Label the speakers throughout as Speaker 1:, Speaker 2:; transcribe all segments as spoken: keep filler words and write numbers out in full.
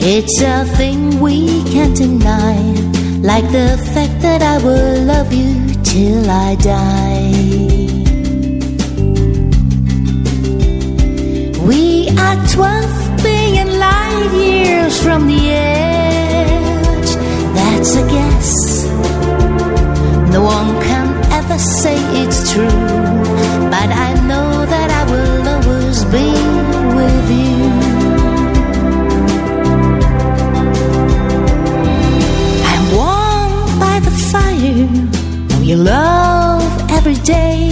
Speaker 1: It's a thing we can't deny, like the fact that I will love you till I die. We are twelve billion light years from the edge. That's a guess. No one can ever say it's true, but I know that I will always be with you. I'm warmed by the fire of your love every day.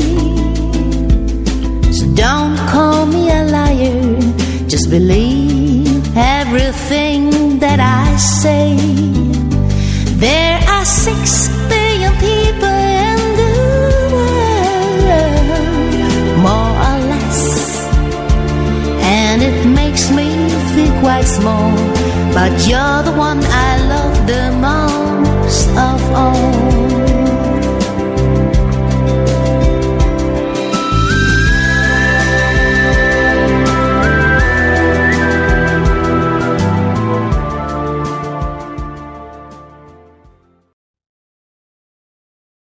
Speaker 1: So don't call me a liar, just believe everything that I say. There are six billion people in the world, more or less, and it makes me feel quite small, but you're the one I love the most of all.